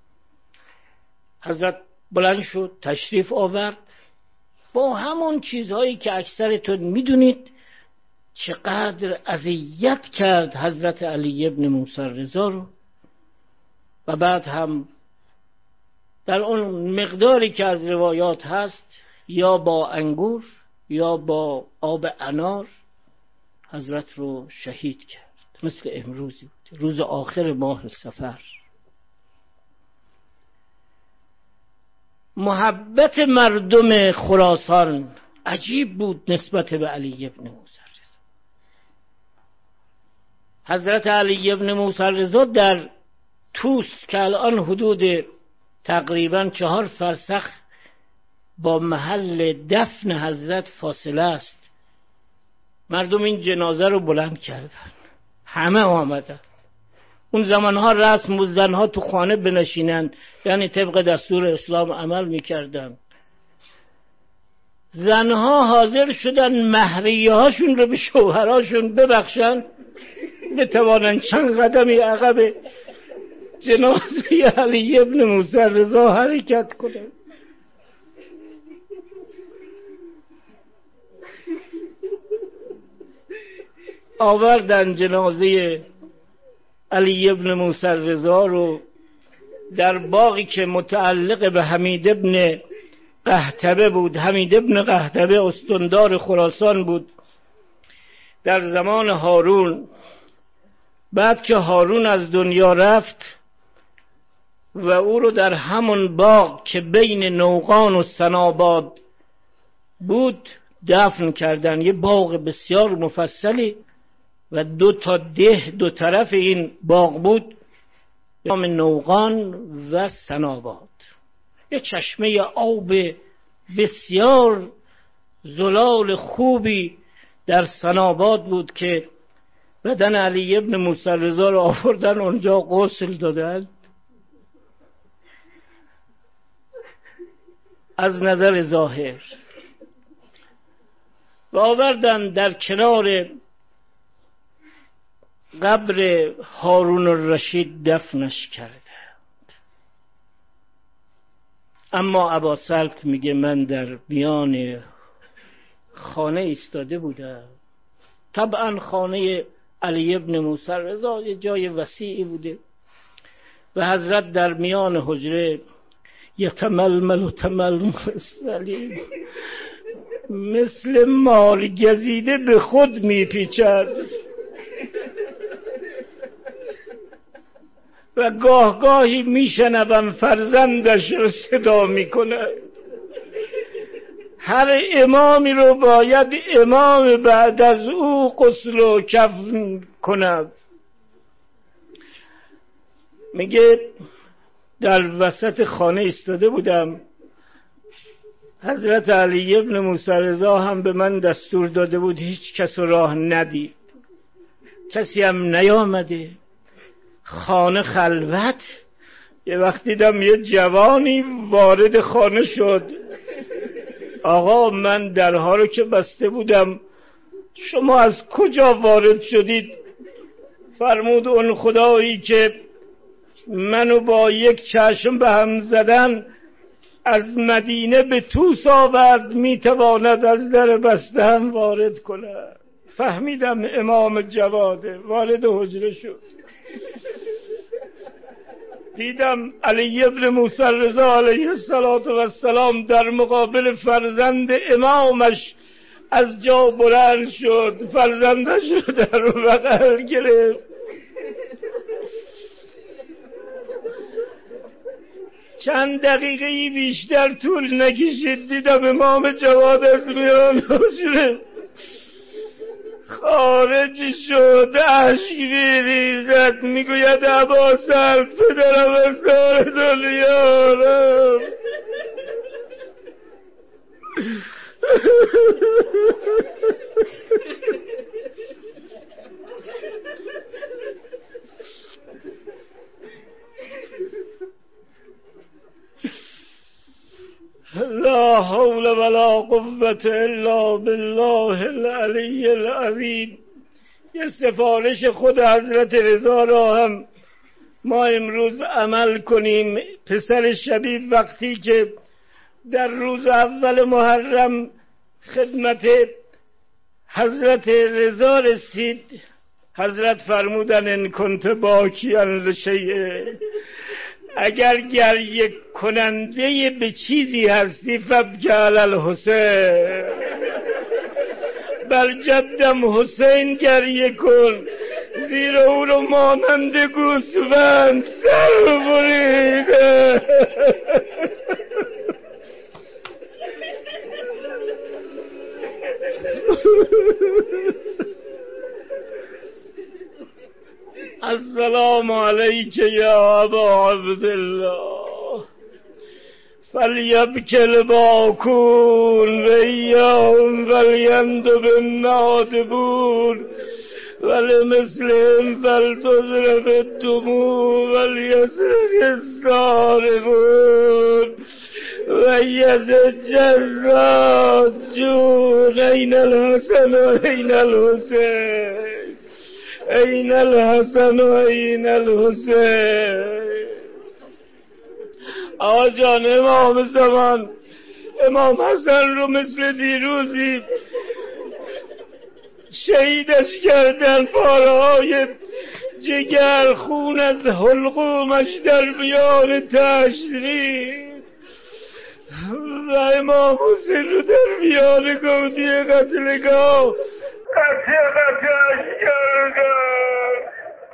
حضرت بلند شد تشریف آورد با همون چیزهایی که اکثرتون میدونید. چقدر اذیت کرد حضرت علی ابن موسی رضا رو، و بعد هم در اون مقداری که از روایات هست یا با انگور یا با آب انار حضرت رو شهید کرد. مثل امروزی بود، روز آخر ماه صفر. محبت مردم خراسان عجیب بود نسبت به علی ابن موسی رضا. حضرت علی ابن موسی رضا در توس که الان حدود تقریبا چهار فرسخ با محل دفن حضرت فاصله است، مردم این جنازه رو بلند کردن، همه آمدن. اون زمانها رسم بود زنها تو خانه بنشینن، یعنی طبق دستور اسلام عمل میکردن. زنها حاضر شدن مهریه هاشون رو به شوهراشون ببخشن بتوانن چند قدمی عقب جنازه علی ابن موسی رضا حرکت کنن. آوردن جنازه علی ابن موسی رضا رو در باغی که متعلق به حمید ابن قحطبه بود. حمید ابن قحطبه استندار خراسان بود در زمان هارون. بعد که هارون از دنیا رفت و او رو در همون باغ که بین نوقان و سناباد بود دفن کردن. یه باغ بسیار مفصلی و دو تا ده دو طرف این باغ بود، نام نوقان و سناباد. یه چشمه آب بسیار زلال خوبی در سناباد بود که بدن علی ابن موسی رضا رو آوردن اونجا غسل دادن. از نظر ظاهر و آوردن در کنار قبر هارون الرشید دفنش کردند. اما ابا سلط میگه من در میان خانه ایستاده بودم. طبعا خانه علی ابن موسی رضا یه جای وسیعی بوده و حضرت در میان حجره یتململ و تململ سلیم مثل مال گزیده به خود میپیچد و گاه گاهی میشنوم فرزندش رو صدا میکنه. هر امامی رو باید امام بعد از او غسل و کفن کند. میگه در وسط خانه ایستاده بودم، حضرت علی ابن موسی رضا هم به من دستور داده بود هیچ کس راه ندید، کسی هم نیامده، خانه خلوت. یه وقت دیدم یه جوانی وارد خانه شد. آقا من درها رو که بسته بودم، شما از کجا وارد شدید؟ فرمود اون خدایی که منو با یک چشم به هم زدن از مدینه به توس آورد میتواند از در بسته هم وارد کند. فهمیدم امام جواده. وارد حجره شد، دیدم علی ابن موسی رضا علیه السلام در مقابل فرزند امامش از جا بلند شد، فرزندش رو در بغل گرفت. چند دقیقه بیشتر طول نکشید دیدم امام جواد از میان حجره خارج شد، اشک میریزد، میگوید ابوالحسن پدرم اسرار دنیارم. لا حول ولا قوة الا بالله العلی العظیم. یه سفارش خود حضرت رضا را هم ما امروز عمل کنیم. پسر شبیب وقتی که در روز اول محرم خدمت حضرت رضا رسید، حضرت فرمودن ان کنت باکیا لشیء، اگر گریه کننده به چیزی هستی فبکی علی الحسین، بر جدم حسین گریه کن، زیرا او رو مانند گوسفند سر بریده. السلام علیک یا ابا عبدالله، فلیبک الباکون و ایاهم فلیندب النادبون ولمثلهم فلتضرب الدموع ولیصرخ الصارخون و یزج الزاجون این الحسن و این الحسین، این الحسن و این الحسین. آقا جان، امام زمان امام حسن رو مثل دیروزی شهیدش کردن، پاره‌های جگر خون از حلقومش در میان تشریح و امام حسین رو در میان گودی قتلگاه قطع قطعش کردن.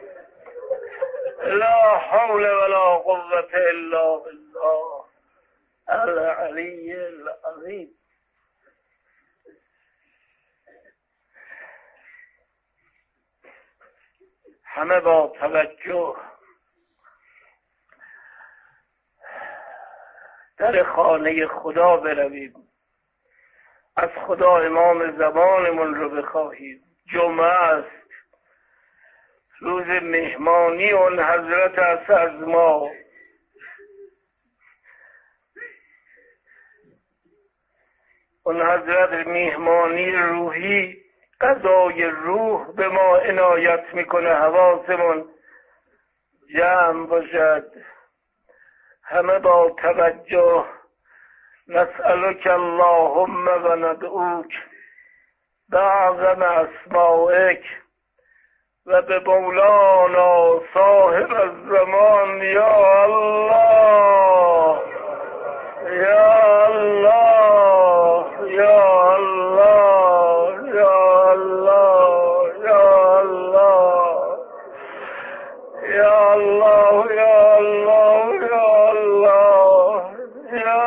لا حول ولا قوة الا بالله العلی العظیم. همه با توجه در خانه خدا برویم، از خدا امام زمانمون رو بخواهیم. جمعه است، روز مهمانی اون حضرت است از ما. اون حضرت مهمانی روحی، غذای روح به ما عنایت میکنه. حواسمون جمع باشد، همه با توجه. نسألك اللهم و ندعوک بأعظم اسمائک و به مولانا صاحب الزمان یا الله یا الله یا الله یا الله یا الله یا الله یا الله یا الله یا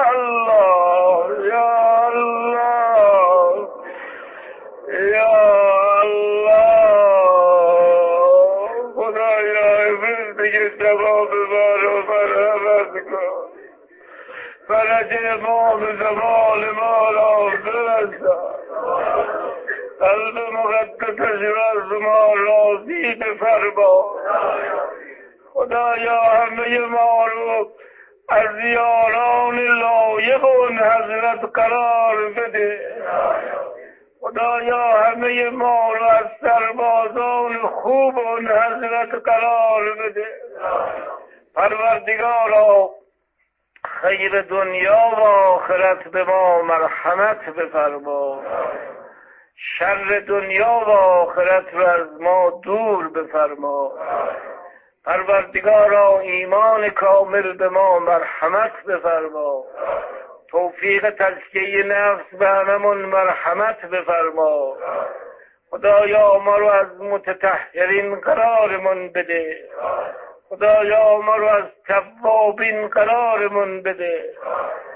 فرج امام زمان ما را برسد، قلب مقدسش از ما راضی بفرما. خدایا همه ما رو از یاران لایق اون حضرت قرار بده. خدایا همه ما رو از سربازان خوب اون حضرت قرار بده. پروردگارا خیر دنیا و آخرت به ما مرحمت بفرما، شر دنیا و آخرت رو از ما دور بفرما. پروردگارا ایمان کامل به ما مرحمت بفرما، توفیق تزکیه نفس به هممون مرحمت بفرما. خدایا ما رو از متطهرین قرارمون بده. خدایا ما رو از توابین قرارمون بده.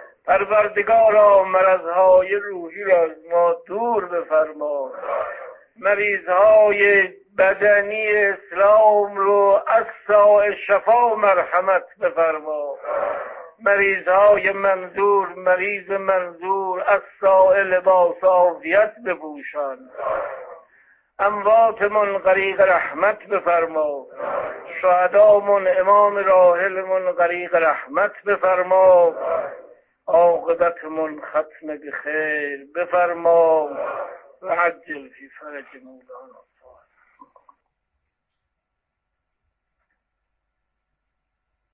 پروردگارا مرضهای روحی را از ما دور بفرما. مریضهای بدنی اسلام رو از ساع شفا مرحمت بفرما. مریضهای منظور مریض منظور از ساع لباس عافیت بپوشان. امواتمون غریق رحمت بفرما. شهدامون امام راحلمون غریق رحمت بفرما. عاقبتمون ختم بخیر بفرما و عجل فی فرج مولانا.